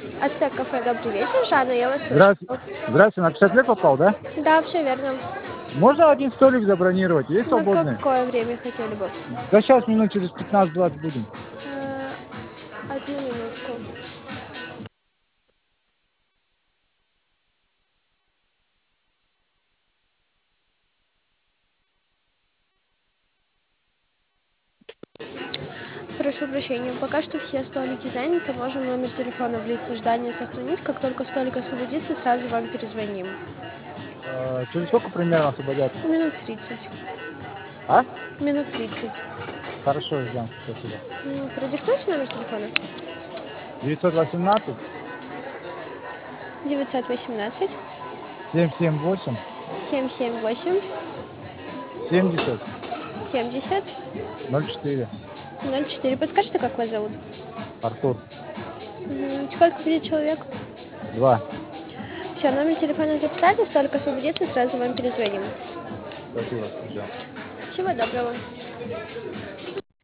Ацтек кафе, добрый вечер. Жанна, я вас слышу. Здравствуйте. Здравствуйте, на 50 лет попал, да? Да, все верно. Можно один столик забронировать? Есть На свободный? какое время хотели бы? Да сейчас минут через 15-20 будем. Одну минутку. Прошу прощения, пока что все столики заняты. Можем номер телефона в лист ожидания сохранить. Как только столик освободится, сразу вам перезвоним. Через сколько примерно освободят? Минут 30. А? Минут 30. Хорошо, ждем. Спасибо. Продиктуйте номер телефона. 918 918 778 778 70 70 04. 04. Подскажите, как вас зовут? Артур. Сколько будет человек? 2. Все, номер телефона записали, столик освободится, сразу вам перезвоним. Спасибо. Ждем. Всего доброго.